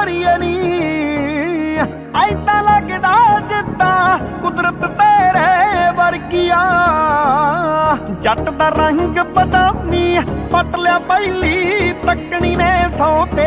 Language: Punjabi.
ਕਰੀਏ ਨੀ। ਐਦਾਂ ਲੱਗਦਾ ਜਿੱਦਾਂ ਕੁਦਰਤ ਤੇਰੇ ਵਰਗੀਆ। ਜੱਟ ਦਾ ਰੰਗ ਬਦਾਮੀ ਪਟ ਲਿਆ ਪਹਿਲੀ ਤੱਕਣੀ ਨੇ ਸੌ ਤੇ